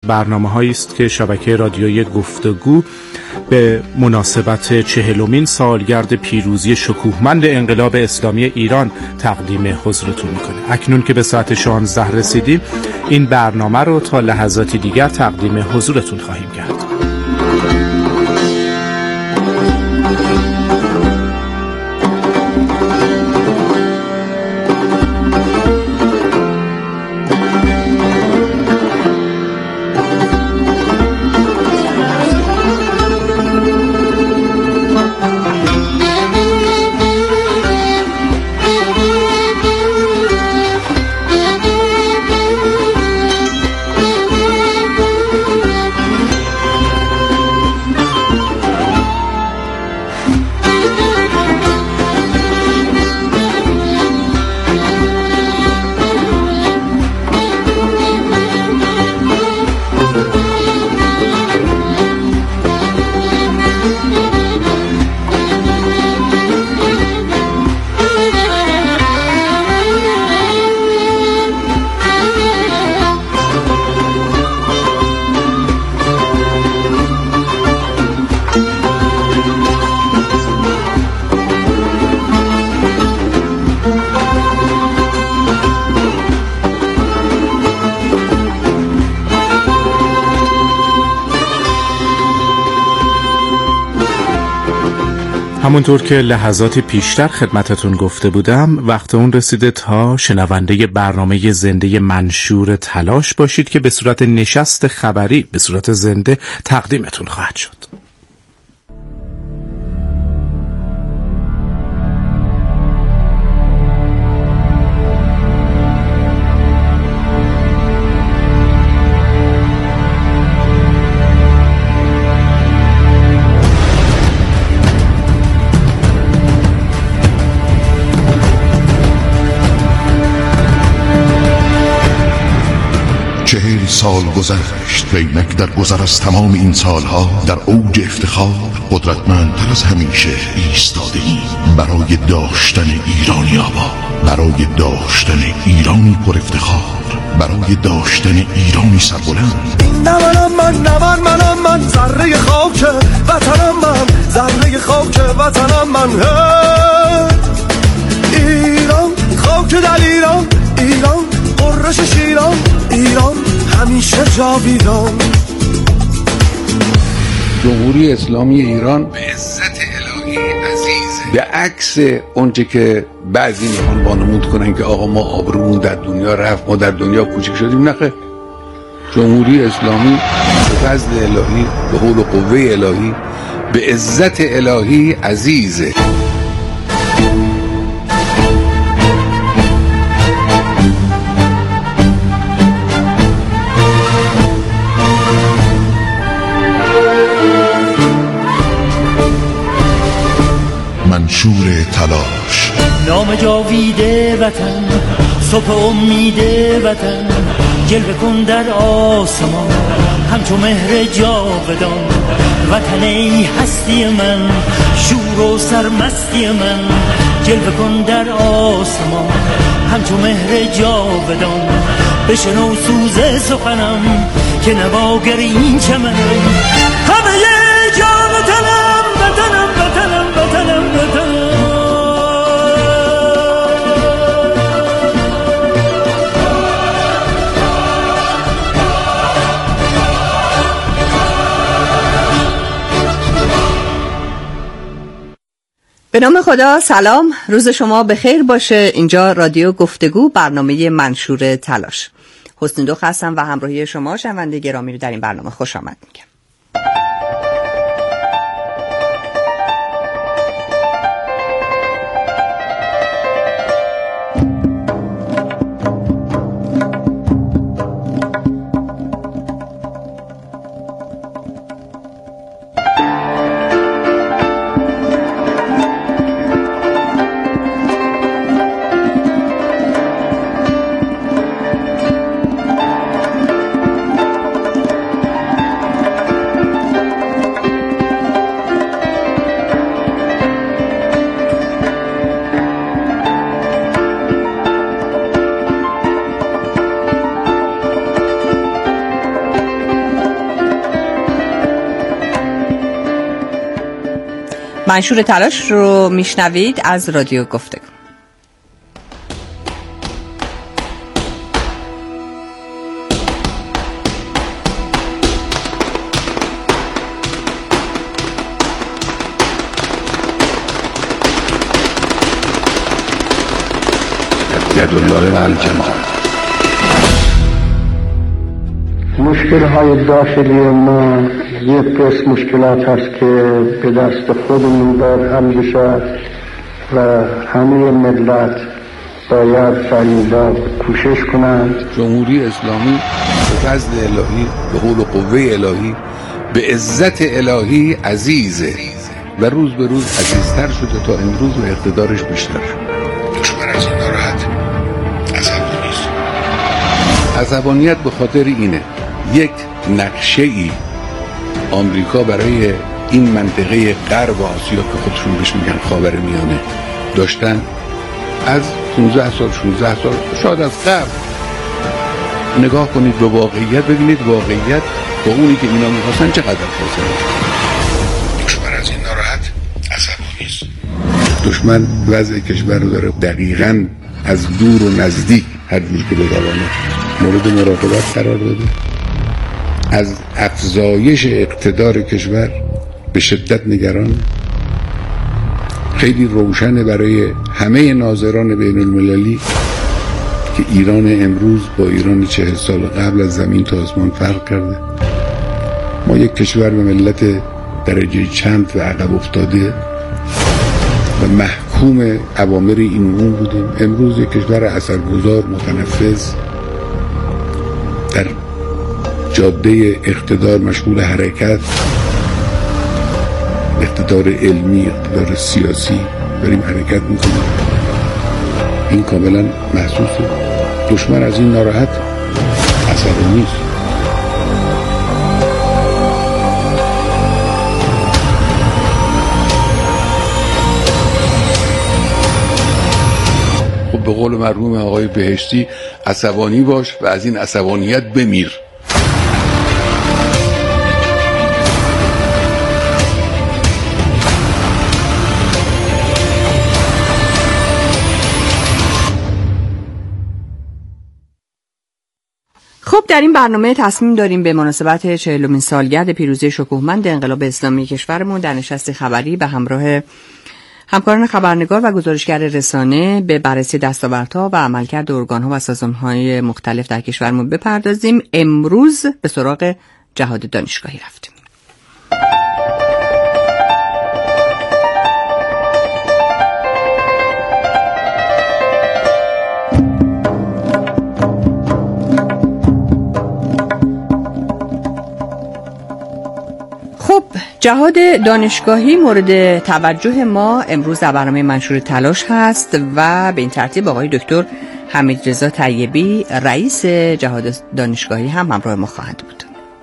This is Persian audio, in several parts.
برنامه‌هایی است که شبکه رادیویی گفتگو به مناسبت 40مین سالگرد پیروزی شکوهمند انقلاب اسلامی ایران تقدیم حضورتون میکنه. اکنون که به ساعت 16 رسیدیم، این برنامه رو تا لحظاتی دیگر تقدیم حضورتون خواهیم کرد. همونطور که لحظات پیشتر خدمتتون گفته بودم، وقت اون رسیده تا شنونده برنامه زنده منشور تلاش باشید که به صورت نشست خبری به صورت زنده تقدیمتون خواهد شد. سال گذشت وینک در گذر از تمام این سالها در اوج افتخار قدرتمندتر از همیشه ایستاده ایم برای داشتن ایرانی آباد، برای داشتن ایرانی پر افتخار، برای داشتن ایرانی سربلند. منم من ذره خاک وطنم، من ذره خاک وطنم، من ایران خاک دل ایران، ایران قرش شیران، ایران همیشه جاویدان. جمهوری اسلامی ایران به عزت الهی عزیزه، به عکس اونچه که بعضی میخوان وانمود کنن که آقا ما آبرومون در دنیا رفت، ما در دنیا کوچک شدیم. نخیر، جمهوری اسلامی به فضل الهی، به حول و قوه الهی، به عزت الهی عزیزه. منشور تلاش. نام جاویده وطن، صبح امید وطن، جلوه کن در آسمان همچو مهر جاودان. وطن ای هستی من، شور و سرمستی من، جلوه کن در آسمان همچو مهر جاودان. بشنو سوز سخنم که نواگر این چمنم، همه جان و تنم، وطنم وطنم وطنم وطنم. به نام خدا، سلام، روز شما بخیر باشه. اینجا رادیو گفتگو، برنامه منشور تلاش. حسنی دو هستم و همراهی شما شنونده گرامی رو در این برنامه خوش آمد میگم. منشور تلاش رو میشنوید از رادیو گفتگو. یدالله الجماعه. مشکل‌های داخلی ما یک قسم مشکلات هست که به دست خودمون باید حل بشه و همه ملت باید فریضا کوشش کنند. جمهوری اسلامی به فضل الهی، به حول و قوه الهی، به عزت الهی عزیزه و روز به روز عزیزتر شده تا امروز و اقتدارش بیشتر شده. دشمن از این ناراحت عصبانی است. عصبانیت به خاطر اینه یک نقشه ای آمریکا برای این منطقه غرب آسیا که خودشون بهش میگن خاورمیانه داشتن از 15 سال 16 سال شاید از قبل. نگاه کنید به واقعیت، ببینید واقعیت با اونی که اینا میخواستن چقدر فاصله. دشمن از این ناراحت عصبانی است. دشمن وضع کشور رو داره دقیقاً از دور و نزدیک هر جور که بتوانه مورد مراقبت قرار داده. از افزایش اقتدار کشور به شدت نگران. خیلی روشنه برای همه ناظران بین المللی که ایران امروز با ایران 40 سال قبل از زمین تا آسمان فرق کرده. ما یک کشور به ملت درجه چند و عقب افتاده و محکوم اوامر این اون بودیم. امروز یک کشور اثرگذار متنفذ در جاده اقتدار مشغول حرکت، اقتدار علمی، اقتدار سیاسی بریم حرکت میکنیم. این کاملا محسوسه. دشمن از این ناراحت عصبانی است. خب به قول مرحوم آقای بهشتی عصبانی باش و از این عصبانیت بمیر. خب در این برنامه تصمیم داریم به مناسبت 40مین سالگرد پیروزی شکوهمند انقلاب اسلامی کشورمون در نشست خبری به همراه همکاران خبرنگار و گزارشگر رسانه به بررسی دستاوردها و عملکرد ارگان‌ها و سازمان‌های مختلف در کشورمون بپردازیم. امروز به سراغ جهاد دانشگاهی رفتیم. جهاد دانشگاهی مورد توجه ما امروز در برنامه منشور تلاش هست و به این ترتیب آقای دکتر حمیدرضا طیبی رئیس جهاد دانشگاهی هم همراه ما خواهند بود.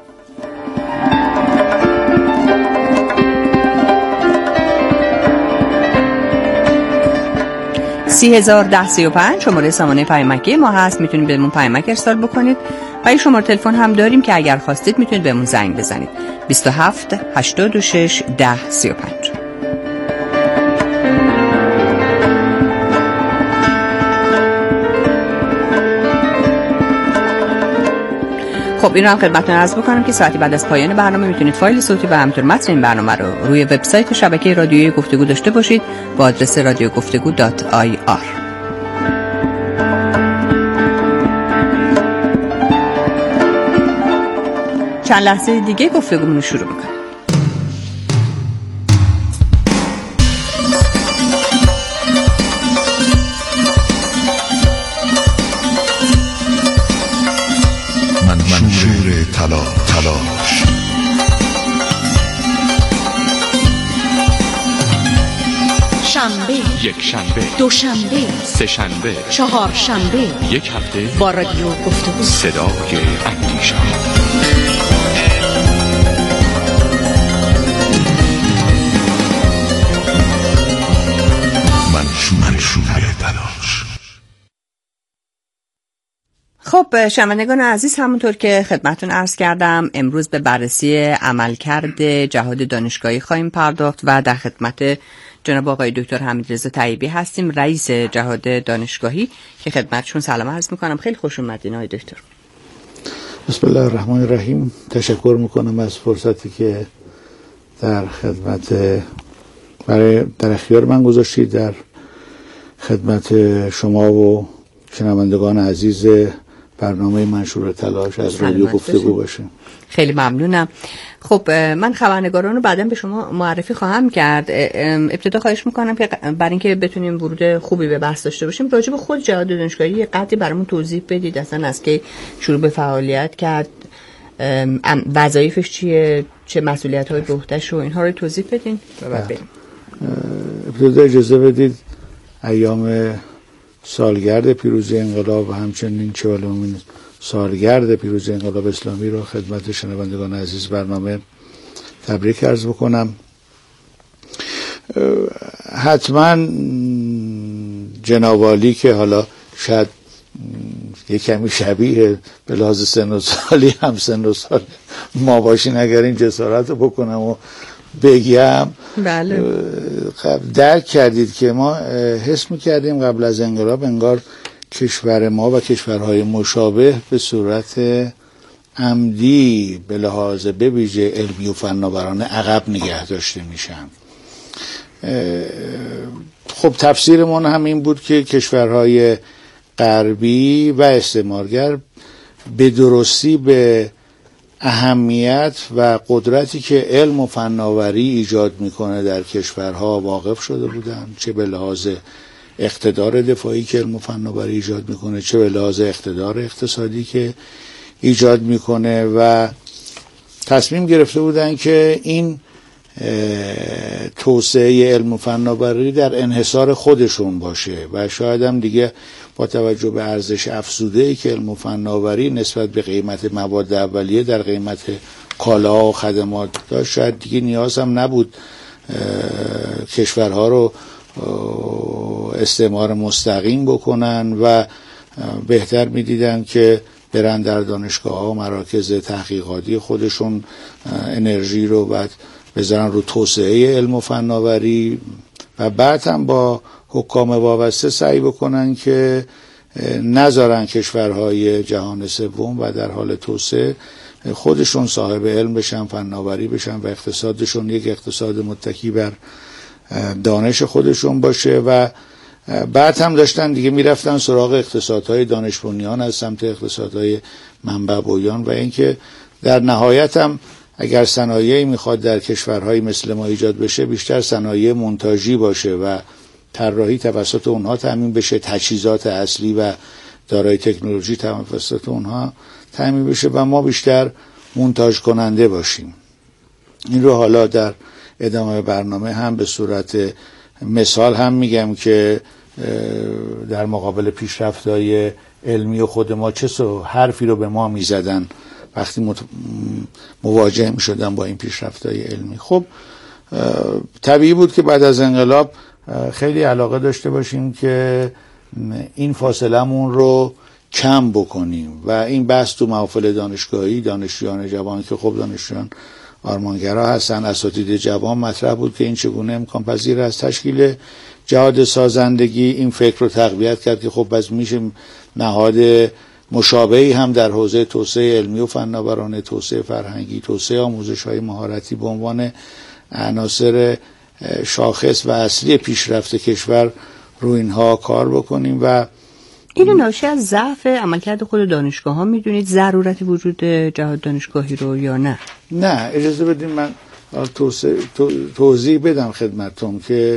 (30,1035) شماره سامانه پیامکی ما هست. میتونید بهمون پیامک ارسال بکنید و این شماره تلفن هم داریم که اگر خواستید میتونید بهمون زنگ بزنید. 27 86 10 35. خب این رو هم خدمتتون عرض بکنم که ساعتی بعد از پایان برنامه میتونید فایل صوتی و همینطور متن این برنامه رو روی وبسایت شبکه رادیویی گفتگو داشته باشید با آدرس radiogoftegu.ir. چند لحظه دیگه گفتگومون رو شروع میکنیم. منشور تلاش. شنبه، یک شنبه، دوشنبه، سه شنبه، چهار شنبه، یک هفته با رادیو گفتگو. صدای اندیشه. منشور تلاش. خب شنوندگان عزیز، همونطور که خدمتتون عرض کردم امروز به بررسی عملکرد جهاد دانشگاهی خواهیم پرداخت و در خدمت جناب آقای دکتر حمیدرضا طیبی هستیم، رئیس جهاد دانشگاهی، که خدمتشون سلام عرض میکنم. خیلی خوش اومدین آقای دکتر. بسم الله الرحمن الرحیم. تشکر میکنم از فرصتی که در خدمت در اختیار من گذاشتید در خدمت شما و شنوندگان عزیز برنامه منشور تلاش از رادیو گفتگو باشه. خیلی ممنونم. خب من خبرنگاران رو بعداً به شما معرفی خواهم کرد. ابتدا خواهش میکنم که برای اینکه بتونیم ورود خوبی به بحث داشته باشیم راجع به خود جهاد دانشگاهی یه قدری برامون توضیح بدید. اصلا از که شروع به فعالیت کرد، وظایفش چیه، چه مسئولیت‌های به عهده‌ش و اینها رو توضیح بدین و بعد بریم. ابتدا اجازه بدید ایام سالگرد پیروزی انقلاب و همچنین 40مین سالگرد پیروزی انقلاب اسلامی رو خدمت شنوندگان عزیز برنامه تبریک عرض بکنم. حتما جنابعالی که حالا شاید یک کمی شبیه به لحاظ سن و سالی هم سن و سال ما باشین، اگر این جسارت رو بکنم و بگم، بله، درک کردید که ما حس می‌کردیم قبل از انقلاب انگار کشور ما و کشورهای مشابه به صورت عمدی به لحاظ به ویژه علمی و فناورانه عقب نگه داشته میشن. خب تفسیرمون هم این بود که کشورهای غربی و استعمارگر به درستی به اهمیت و قدرتی که علم و فناوری ایجاد میکنه در کشورها واقف شده بودن، چه به لحاظ اقتدار دفاعی که علم و فناوری ایجاد میکنه، چه به لحاظ اقتدار اقتصادی که ایجاد میکنه، و تصمیم گرفته بودن که این توسعه علم و فناوری در انحصار خودشون باشه و شاید هم دیگه با توجه به ارزش افزوده‌ای که علم و فناوری نسبت به قیمت مواد اولیه در قیمت کالا و خدمات داشت، شاید دیگه نیاز هم نبود کشورها رو استعمار مستقیم بکنن و بهتر می‌دیدن که برن در دانشگاه‌ها و مراکز تحقیقاتی خودشون انرژی رو بعد بذارن رو توسعه علم و فناوری و بعد هم با حکام وابسته سعی بکنن که نذارن کشورهای جهان سوم و در حال توسعه خودشون صاحب علم بشن، فناوری بشن و اقتصادشون یک اقتصاد متکی بر دانش خودشون باشه. و بعد هم داشتن دیگه میرفتن سراغ اقتصادهای دانش بنیان از سمت اقتصادهای منبع بویان، و اینکه در نهایت هم اگر صنایعی میخواد در کشورهای مثل ما ایجاد بشه بیشتر صنایع مونتاژی باشه و طراحی توسط اونها تامین بشه، تجهیزات اصلی و دارای تکنولوژی توسط اونها تامین بشه و ما بیشتر مونتاژ کننده باشیم. این رو حالا در ادامه برنامه هم به صورت مثال هم میگم که در مقابل پیشرفت‌های علمی خود ما چه حرفی رو به ما میزدن وقتی مواجه میشدن با این پیشرفت‌های علمی. خب طبیعی بود که بعد از انقلاب خیلی علاقه داشته باشیم که این فاصله‌مون رو کم بکنیم و این بحث تو محافل دانشگاهی دانشجویان جوان که خب دانشجویان آرمانگرا هستن، اساتید جوان، مطرح بود که این چگونه امکان پذیر از تشکیل جهاد سازندگی این فکر رو تقویت کرد که خب بس میشه نهاد مشابهی هم در حوزه توسعه علمی و فناورانه، توسعه فرهنگی، توسعه آموزش‌های مهارتی به عنوان عناصر شاخص و اصلی پیشرفت کشور رو اینها کار بکنیم. و این ناشی از ضعف عملکرد خود دانشگاه ها میدونید ضرورت وجود جهاد دانشگاهی رو یا نه؟ نه، اجازه بدین من توضیح بدم خدمتتون که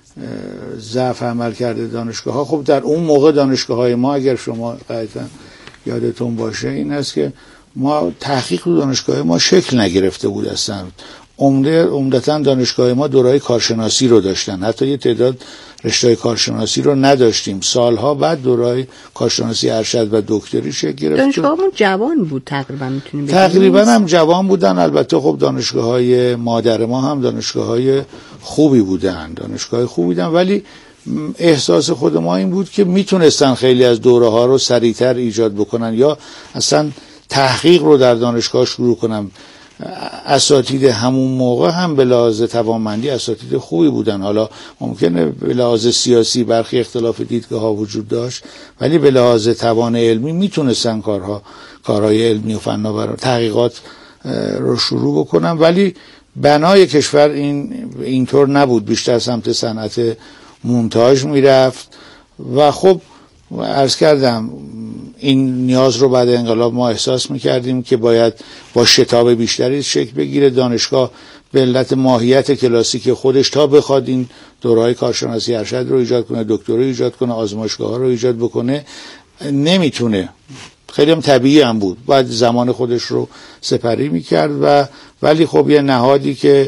ضعف عملکرد دانشگاه ها، خب در اون موقع دانشگاه های ما اگر شما قطعا یادتون باشه این است که ما تحقیق رو دانشگاه ما شکل نگرفته بود اصلا. عمدتاً دانشگاه ما دوره‌های کارشناسی رو داشتن، حتی یه تعداد رشته کارشناسی رو نداشتیم. سالها بعد دوره‌های کارشناسی ارشد و دکتری شکل گرفت. دانشگاهمون جوان بود تقریبا، میتونیم بگیم تقریبا هم جوان بودن. البته خب دانشگاه‌های مادر ما هم دانشگاه‌های خوبی بودن، ولی احساس خود ما این بود که میتونستن خیلی از دوره ها رو سریعتر ایجاد بکنن یا اصلا تحقیق رو در دانشگاه شروع کنن. اساتید همون موقع هم به لحاظ توانمندی اساتید خوبی بودن. حالا ممکنه به لحاظ سیاسی برخی اختلاف دیدگاه ها وجود داشت، ولی به لحاظ توان علمی میتونستن کارهای علمی و فناوری تحقیقات رو شروع بکنن. ولی بنای کشور اینطور نبود، بیشتر سمت صنعت مونتاژ میرفت و خب عرض کردم این نیاز رو بعد انقلاب ما احساس میکردیم که باید با شتاب بیشتری شکل بگیره دانشگاه به علت ماهیت کلاسیک خودش تا بخواد این دوره‌های کارشناسی ارشد رو ایجاد کنه، دکترا رو ایجاد کنه، آزمایشگاه‌ها رو ایجاد بکنه، نمیتونه. خیلی هم طبیعی هم بود، باید زمان خودش رو سپری میکرد ولی خب یه نهادی که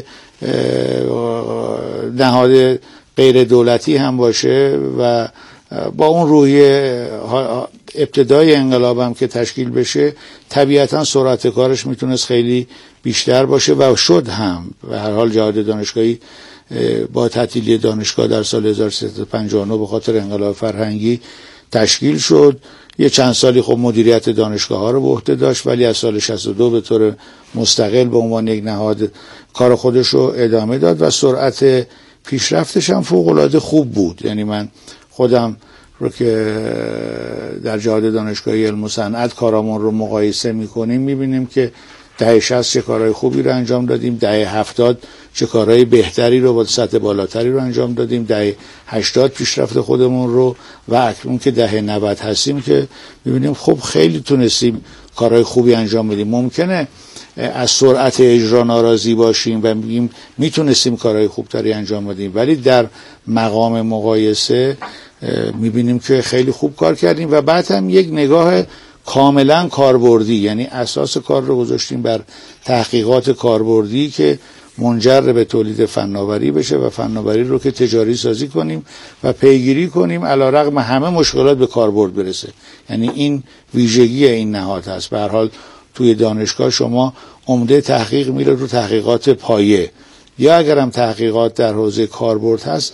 نهاد غیر دولتی هم باشه و با اون روحیه ابتدای انقلاب هم که تشکیل بشه طبیعتا سرعت کارش میتونست خیلی بیشتر باشه و شد هم. به هر حال جهاد دانشگاهی با تعطیلی دانشگاه در سال 1359 به خاطر انقلاب فرهنگی تشکیل شد. یه چند سالی خب مدیریت دانشگاه ها رو به عهده داشت، ولی از سال 62 به طور مستقل به عنوان یک نهاد کار خودش رو ادامه داد و سرعت پیشرفتش هم فوق العاده خوب بود. یعنی من خودم رو که در جهاد دانشگاهی علم و صنعت کارامون رو مقایسه میکنیم میبینیم که دهه 60 چه کارهای خوبی رو انجام دادیم، دهه 70 چه کارهای بهتری رو با سطح بالاتری رو انجام دادیم، دهه 80 پیشرفت خودمون رو و اکنون که دهه 90 هستیم که میبینیم خب خیلی تونستیم کارهای خوبی انجام بدیم. ممکنه از سرعت اجرا ناراضی باشیم و میگیم میتونستیم کارهای خوبتری انجام بدیم، ولی در مقام مقایسه میبینیم که خیلی خوب کار کردیم و بعد هم یک نگاه کاملا کاربردی، یعنی اساس کار رو گذاشتیم بر تحقیقات کاربردی که منجر به تولید فناوری بشه و فناوری رو که تجاری سازی کنیم و پیگیری کنیم علیرغم همه مشکلات به کاربرد برسه. یعنی این ویژگی این نهاد هست. به هر حال توی دانشگاه شما عمده تحقیق میره رو تحقیقات پایه، یا اگرم تحقیقات در حوزه کاربرد هست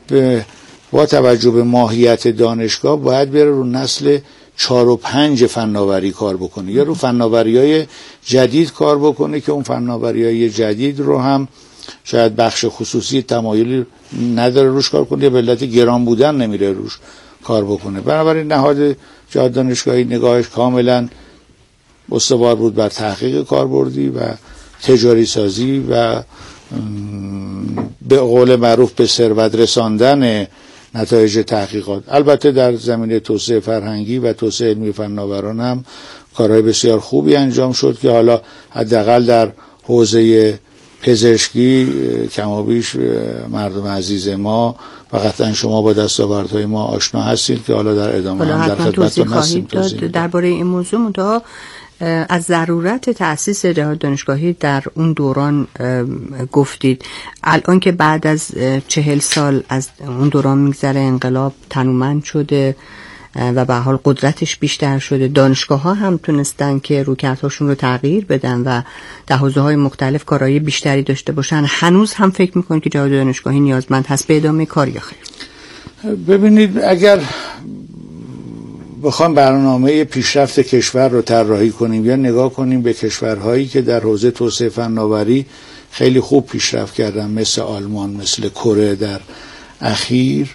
با توجه به ماهیت دانشگاه باید بره رو نسل 4 و 5 فناوری کار بکنه یا رو فناوری‌های جدید کار بکنه که اون فناوری‌های جدید رو هم شاید بخش خصوصی تمایلی نداره روش کار کنه یا به علت گران بودن نمیره روش کار بکنه. بنابراین نهاد جهاد دانشگاهی نگاهش کاملا استوار بود بر تحقیق کاربردی و تجاری سازی و به قول معروف به ثروت رساندن نتایج تحقیقات. البته در زمینه توسعه فرهنگی و توسعه علمی فناوران هم کارهای بسیار خوبی انجام شد که حالا حداقل در حوزه پزشکی کمابیش مردم عزیز ما و قطعا شما با دستاوردهای ما آشنا هستید که حالا در ادامه هم در خدمتتون هستیم. درباره این موضوع منتها از ضرورت تأسیس جهاد دانشگاهی در اون دوران گفتید. الان که بعد از 40 سال از اون دوران میگذره، انقلاب تنومند شده و به حال قدرتش بیشتر شده، دانشگاه ها هم تونستن که رویکردهاشون رو تغییر بدن و در حوزه‌های مختلف کارایی بیشتری داشته باشن. هنوز هم فکر میکنید که جهاد دانشگاهی نیازمند هست به ادامه کار یا خیر؟ ببینید، اگر بخوام برنامه پیشرفت کشور رو طراحی کنیم یا نگاه کنیم به کشورهایی که در حوزه توسعه فناوری خیلی خوب پیشرفت کردن مثل آلمان، مثل کره در اخیر،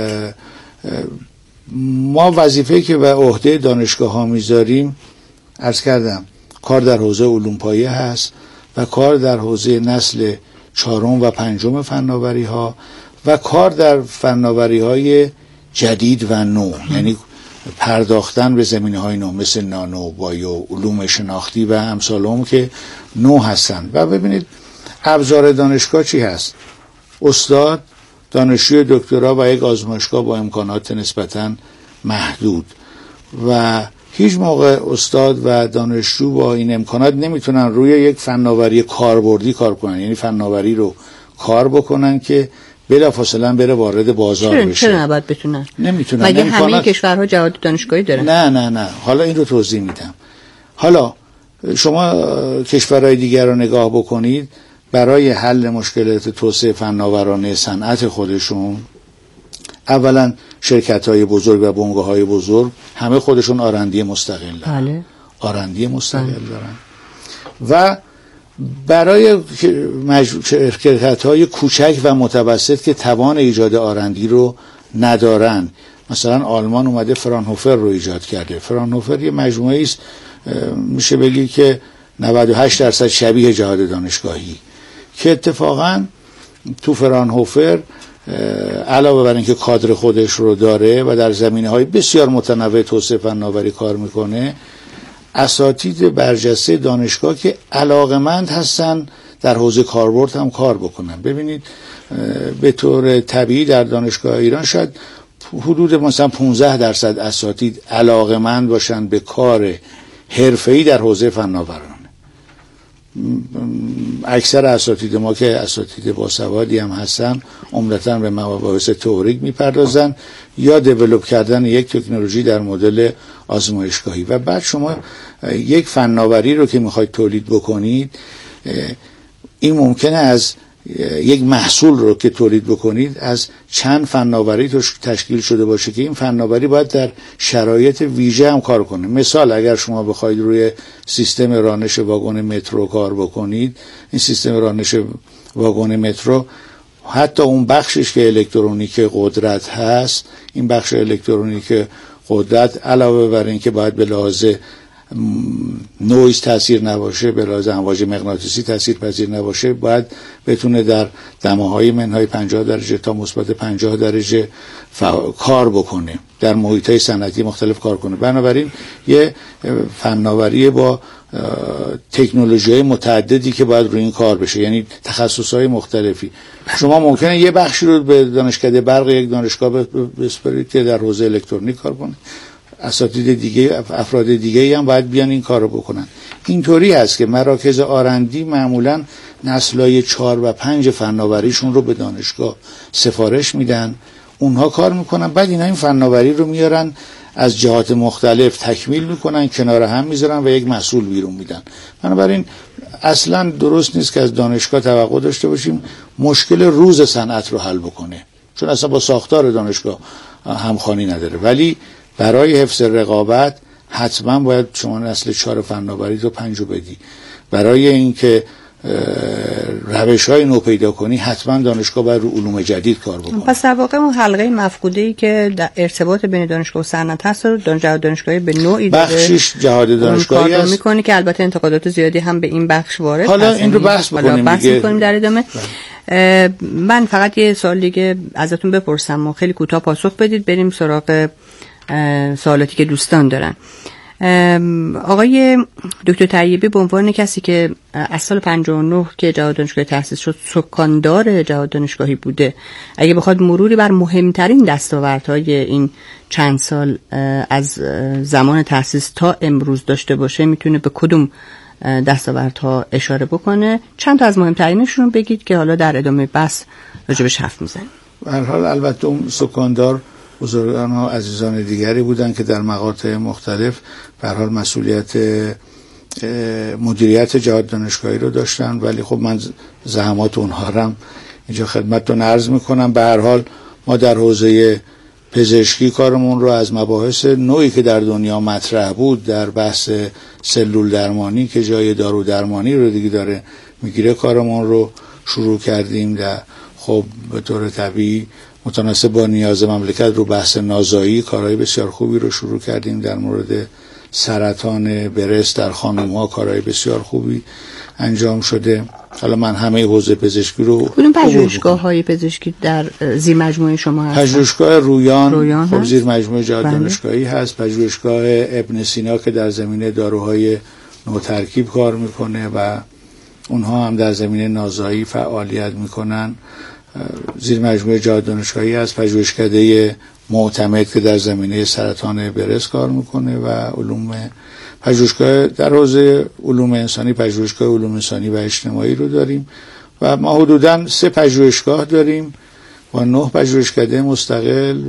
ما وظیفه‌ای که به عهده دانشگاه ها میذاریم عرض کردم کار در حوزه علوم پایه هست و کار در حوزه نسل 4 و 5 فناوری ها و کار در فناوری های جدید و نو، یعنی پرداختن به زمینه‌های نو مثل نانو، بایو، علوم شناختی و امثالهم که نو هستند. و ببینید ابزار دانشگاه چی هست؟ استاد، دانشجوی دکترا و یک آزمایشگاه با امکانات نسبتاً محدود و هیچ موقع استاد و دانشجو با این امکانات نمیتونن روی یک فناوری کاربردی کار کنن، یعنی فناوری رو کار بکنن که بلافاصله بره وارد بازار بشه. چرا نباید بتونن؟ نمیتونن. مگه همه کشورها جهاد دانشگاهی دارن؟ نه. حالا این رو توضیح میدم. حالا شما کشورهای دیگر رو نگاه بکنید، برای حل مشکلات توسعه فناورانه صنعت خودشون اولا شرکت‌های بزرگ و بنگاه‌های بزرگ همه خودشون آرندی مستقل دارن. بله. آرندی مستقل دارن و برای شرکت‌های کوچک و متوسط که توان ایجاد آرندی رو ندارن، مثلا آلمان اومده فرانهوفر رو ایجاد کرده. فرانهوفر یه مجموعه است میشه بگی که 98% شبیه جهاد دانشگاهی، که اتفاقا تو فرانهوفر علاوه بر اینکه کادر خودش رو داره و در زمینه‌های بسیار متنوع توسعه فناوری کار میکنه، اساتید برجسته دانشگاه که علاقمند هستن در حوزه کاربرد هم کار بکنن. ببینید به طور طبیعی در دانشگاه ایران شاید حدود مثلا 15% اساتید علاقمند باشن به کار حرفه‌ای در حوزه فناورانه. اکثر اساتید ما که اساتید باسوادی هم هستن عمدتاً به مباحث تئوریک میپردازن یا دیولپ کردن یک تکنولوژی در مدل آزمایشگاهی. و بعد شما یک فناوری رو که میخواید تولید بکنید، این ممکنه از یک محصول رو که تولید بکنید از چند فناوری تشکیل شده باشه که این فناوری باید در شرایط ویژه هم کار کنه. مثال اگر شما بخواید روی سیستم رانش واگن مترو کار بکنید، این سیستم رانش واگن مترو حتی اون بخشش که الکترونیک قدرت هست، این بخش الکترونیک قدرت علاوه بر این که باید به لحاظ نویز تاثیر نباشه، به لحاظ امواج مغناطیسی تاثیر پذیر نباشه، باید بتونه در دماهای منهای 50 درجه تا مثبت 50 درجه کار بکنه، در محیط‌های صنعتی مختلف کار کنه. بنابراین یه فناوری با تکنولوژی‌های متعددی که باید روی این کار بشه، یعنی تخصص‌های مختلفی. شما ممکنه یه بخشی رو به دانشکده برق یک دانشگاه بسپارید که در حوزه الکترونیک کار کنه، اساتید دیگه، افراد دیگه هم باید بیان این کار رو بکنن. اینطوری هست که مراکز آرندی معمولاً نسل‌های 4 و 5 فناوریشون رو به دانشگاه سفارش میدن، اونها کار میکنن، بعد اینا این فناوری رو میارن از جهات مختلف تکمیل میکنن، کنار هم میذارن و یک محصول بیرون میدن. بنابراین اصلا درست نیست که از دانشگاه توقع داشته باشیم مشکل روز صنعت رو حل بکنه، چون اصلا با ساختار دانشگاه همخوانی نداره. ولی برای حفظ رقابت حتما باید شما نسل 4 فناوری رو 5 رو بدی. برای اینکه روش‌های نو پیدا کنی حتما دانشگاه باید رو علوم جدید کار بکنه. پس در واقع اون حلقه مفقوده‌ای که در ارتباط بین دانشگاه و صنعت هست رو دانشگاهی به نوعی بخشش جهاد دانشگاهی است می‌کنه که البته انتقادات زیادی هم به این بخش وارد. حالا این رو بحث می‌کنیم در ادامه. من فقط یه سوال دیگه ازتون بپرسم و خیلی کوتاه پاسخ بدید، بریم سراغ سوالاتی که دوستان دارن. آقای دکتر طیبی به عنوان کسی که از سال 59 که جهاد دانشگاهی تأسیس شد سکاندار جهاد دانشگاهی بوده، اگه بخواد مروری بر مهمترین دستاوردهای این چند سال از زمان تأسیس تا امروز داشته باشه، میتونه به کدوم دستاوردها اشاره بکنه؟ چند تا از مهمترینشون بگید که حالا در ادامه بحث راجبش حرف میزنیم. به هر حال البته اون سکاندار بزرگان و عزیزان دیگری بودن که در مقاطع مختلف به هر حال مسئولیت مدیریت جهاد دانشگاهی رو داشتن، ولی خب من زحمات اونها رو اینجا خدمتتون عرض میکنم. به هر حال ما در حوزه پزشکی کارمون رو از مباحث نوعی که در دنیا مطرح بود در بحث سلول درمانی که جای دارو درمانی رو دیگه داره میگیره، کارمون رو شروع کردیم. خب به طور طبیعی متناسب با نیاز مملکت رو بحث نازایی کارهای بسیار خوبی رو شروع کردیم. در مورد سرطان برس در خانم‌ها کارهای بسیار خوبی انجام شده. حالا من همه حوزه پزشکی رو کدوم پژوهشگاه‌های پزشکی در زیر مجموعه شما هست؟ پژوهشگاه رویان خب زیر مجموعه جهاد دانشگاهی هست. پژوهشگاه ابن سینا که در زمینه داروهای نوترکیب کار میکنه و اونها هم در زمینه نازایی فعالیت میکنن. زیر مجموعه جهاد دانشگاهی هست پژوهشکده معتمد که در زمینه سرطان برس کار میکنه و علوم پژوهشگاه در حوزه علوم انسانی پژوهشگاه علوم انسانی و اجتماعی رو داریم و ما حدوداً 3 پژوهشگاه داریم و 9 پژوهشکده مستقل.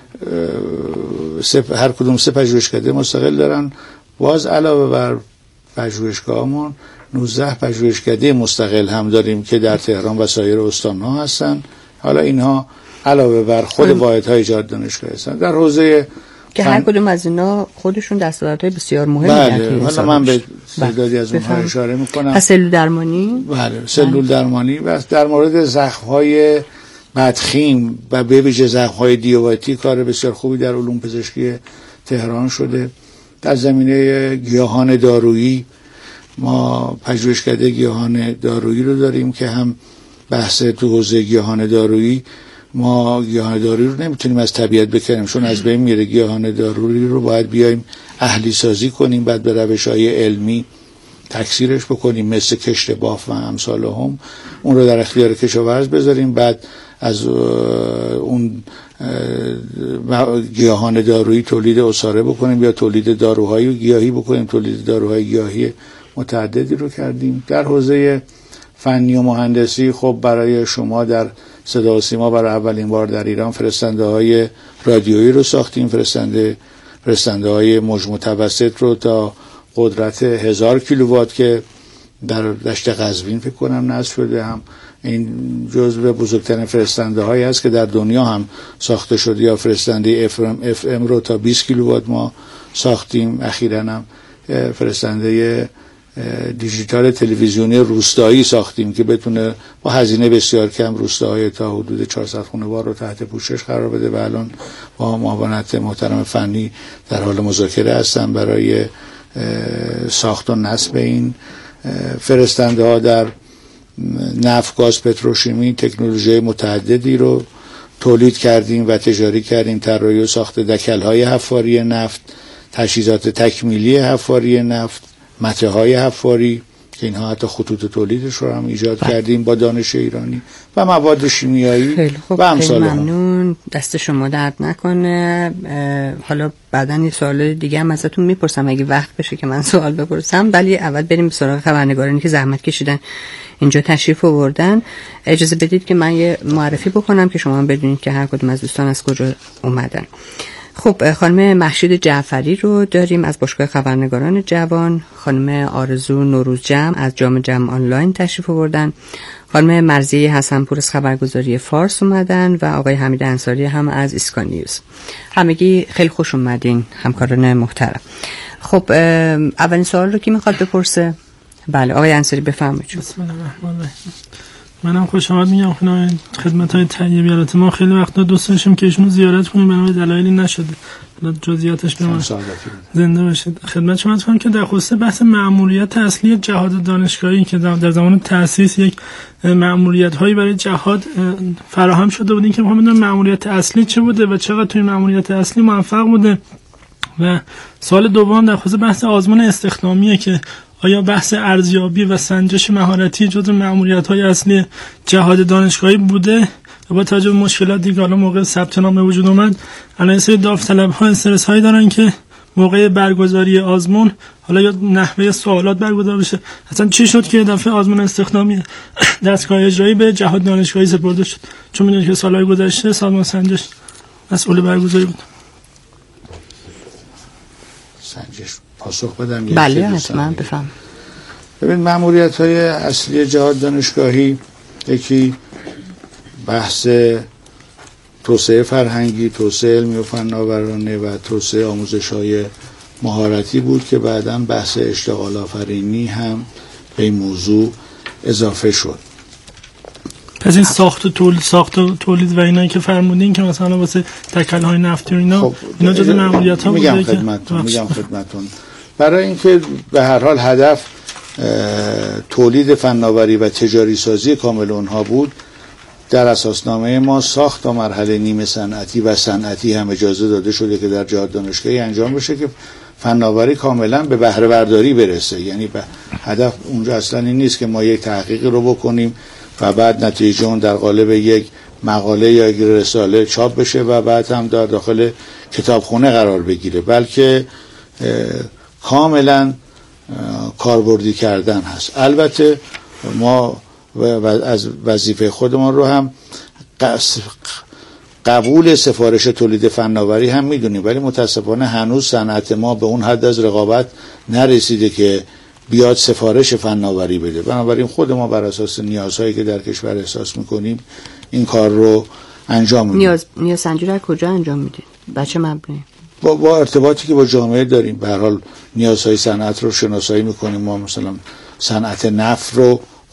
هر کدوم 3 پژوهشکده مستقل دارن. باز علاوه بر پژوهشگاهمون 19 پژوهشکده مستقل هم داریم که در تهران و سایر استان‌ها هستن. حالا اینها علاوه بر خود واحدهای جهاد دانشگاهی هستند در حوزه که هر کدوم از اینا خودشون دستاوردهای بسیار مهمی بله. حالا من به تعدادی از اونها اشاره میکنم. پس سلول درمانی؟ بله، سلول درمانی و در مورد زخم‌های بدخیم و به ویژه زخم‌های دیابتی کار بسیار خوبی در علوم پزشکی تهران شده. در زمینه گیاهان دارویی ما پژوهشکده گیاهان دارویی رو داریم که هم بحث تو حوزه گیاهان دارویی ما گیاهان دارویی رو نمیتونیم از طبیعت بکنیم، چون از بین میره. گیاهان دارویی رو باید بیایم اهلی سازی کنیم، بعد به روش‌های علمی تکثیرش بکنیم، مثل کشت باف و امثال هم، اون رو در اختیار کشاورز بذاریم، بعد از اون گیاهان دارویی تولید عصاره بکنیم یا تولید داروهای گیاهی بکنیم. تولید داروهای گیاهی متعددی رو کردیم. در حوزه فنی و مهندسی خب برای شما در صدا و سیما برای اولین بار در ایران فرستنده های رادیویی رو ساختیم. فرستنده های موج متوسط رو تا قدرت 1000 کیلووات که در دشت قزوین فکر کنم نصب شده. هم این جزو بزرگترین فرستنده هایی است که در دنیا هم ساخته شده. یا فرستنده FM رو تا 20 کیلووات ما ساختیم. اخیراً هم فرستنده دیجیتال تلویزیونی روستایی ساختیم که بتونه با هزینه بسیار کم روستاهای تا حدود 400 خانوار رو تحت پوشش قرار بده و الان با معاونت محترم فنی در حال مذاکره هستن برای ساخت و نصب این فرستنده ها. در نفت، گاز، پتروشیمی تکنولوژی متعددی رو تولید کردیم و تجاری کردیم. طراحی و ساخت دکل‌های حفاری نفت، تجهیزات تکمیلی حفاری نفت، مترهای حفاری که اینها حتی خطوط تولیدش رو هم ایجاد کردیم با دانش ایرانی و مواد شیمیایی و امثال هم. ممنون، دست شما درد نکنه. حالا بعدن یه سوال دیگه هم ازتون میپرسم اگه وقت بشه که من سوال بپرسم، ولی اول بریم به سراغ خبرنگارانی که زحمت کشیدن اینجا تشریف آوردن. اجازه بدید که من یه معرفی بکنم که شما هم بدونید که هر کدوم از دوستان از کجا اومدن. خب خانم مهشید جعفری رو داریم از باشگاه خبرنگاران جوان، خانم آرزو نوروزجم از جام جم آنلاین تشریف آوردن، خانم مرضیه حسنپور از خبرگزاری فارس اومدن و آقای حمید انصاری هم از اسکانیوز. همگی خیلی خوش اومدین همکاران محترم. خب اولین سوال رو کی میخواد بپرسه؟ بله آقای انصاری بفرمایید. بسم الله الرحمن الرحیم. منم خوش آمد میگم خدمت‌های طیبی. البته ما خیلی وقتا دوست داشتیم که ایشونو زیارت کنیم، برای دلایلی نشده. جزئیاتش به ما زنده باشید. خدمت شما هستم که در خصوص بحث مأموریت اصلی جهاد دانشگاهی که در زمان تأسیس یک مأموریت‌هایی برای جهاد فراهم شده بود، این که می‌خوام بدونم مأموریت اصلی چه بوده و چقدر توی مأموریت اصلی موفق بوده. و سوال دوم در خصوص بحث آزمون استخدامیه که آیا بحث ارزیابی و سنجش مهارتی جزو مأموریت‌های اصلی جهاد دانشگاهی بوده و با توجه به مشکلاتی که حالا موقع ثبت نام به وجود اومد، الان سری داوطلب‌ها استرس‌هایی دارن که موقع برگزاری آزمون حالا یا نحوه سوالات برگزار بشه. اصلا چی شد که دفعه آزمون استخدامی دستگاه اجرایی به جهاد دانشگاهی سپرده شد؟ چون می‌دونید که سال‌های گذشته سازمان سنجش مسئول برگزاری بود. سنجش پاسخ بدم؟ بله حتما بفهم. ببین مأموریت‌های اصلی جهاد دانشگاهی یکی بحث توسعه فرهنگی، توسعه علمی و فناورانه و توسعه آموزش‌های مهارتی بود که بعداً بحث اشتغال آفرینی هم به این موضوع اضافه شد. پس این ساخت و تولید و اینایی که فرمودین که مثلا واسه تکل‌های نفتی و اینا، اینا جزو مأموریت‌ها بوده. میگم خدمتتون برای اینکه به هر حال هدف تولید فناوری و تجاری سازی کامل اونها بود، در اساسنامه ما ساخت تا مرحله نیمه صنعتی و صنعتی هم اجازه داده شده که در جهاد دانشگاهی انجام بشه که فناوری کاملا به بهره برداری برسه. یعنی به هدف اونجا اصلا این نیست که ما یک تحقیقی رو بکنیم و بعد نتیجه اون در قالب یک مقاله یا یک رساله چاپ بشه و بعد هم در داخل کتابخونه قرار بگیره، بلکه کاملا کاربردی کردن هست. البته ما از وظیفه خودمان رو هم قبول سفارش تولید فناوری هم میدونیم، ولی متاسفانه هنوز صنعت ما به اون حد از رقابت نرسیده که بیاد سفارش فناوری بده. بنابراین خود ما بر اساس نیازهایی که در کشور احساس میکنیم این کار رو انجام میدیم. نیاز سنجی رو کجا انجام میدید؟ بچه مبنی با ارتباطی که با جامعه داریم. به هر حال نیازهای صنعت رو شناسایی میکنیم. ما مثلا صنعت نفت رو